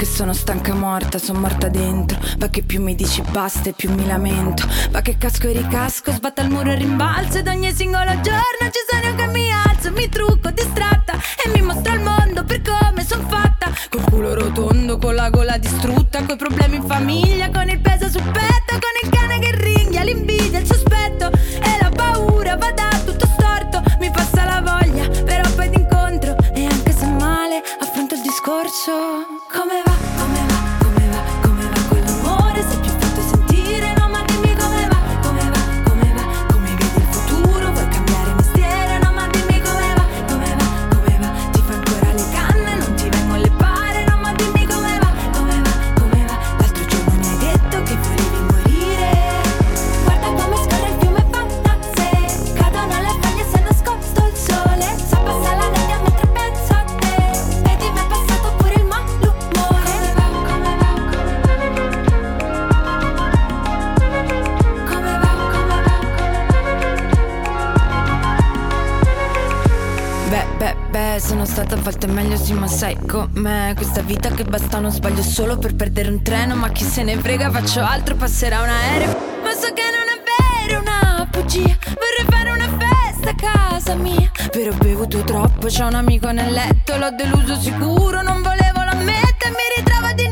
che sono stanca morta, sono morta dentro. Va che più mi dici basta e più mi lamento. Va che casco e ricasco, sbatta il muro e rimbalzo. Ed ogni singolo giorno ci sono io che mi alzo, mi trucco distratta e mi mostro al mondo per come son fatta. Col culo rotondo, con la gola distrutta, coi problemi in famiglia, con il peso sul petto, con il cane che ringhia, l'invidia, il sospetto e la paura va da tutto storto. Mi passa la voglia, però poi d'incontro, e anche se male affronto il discorso. Come va, come va, come va, come va quell'amore? Sei più fatto sentire, no ma dimmi come va, come va, come va, come vedi il futuro? Vuoi cambiare mestiere, no ma dimmi come va, come va, come va? Ti fa ancora le canne, non ti vengono le pare, no ma dimmi come va, come va, come va? L'altro giorno mi hai detto che volevi morire. Guarda come scorre il fiume Fanta, se cadono le foglie si è nascosto il sole. Sa passa la nebbia mentre penso a te, vedi mi è passato pure il malumore. Come va, come va, come va, come va. Beh, sono stata a volte meglio sì, ma sai com'è questa vita che basta uno sbaglio solo per perdere un treno. Ma chi se ne frega, faccio altro, passerà un aereo. Ma so che non è vero, una bugia, vorrei fare una festa a casa mia, però ho bevuto troppo, c'ho un amico nel letto, l'ho deluso sicuro, non volevo l'ammettere, mi ritrovo di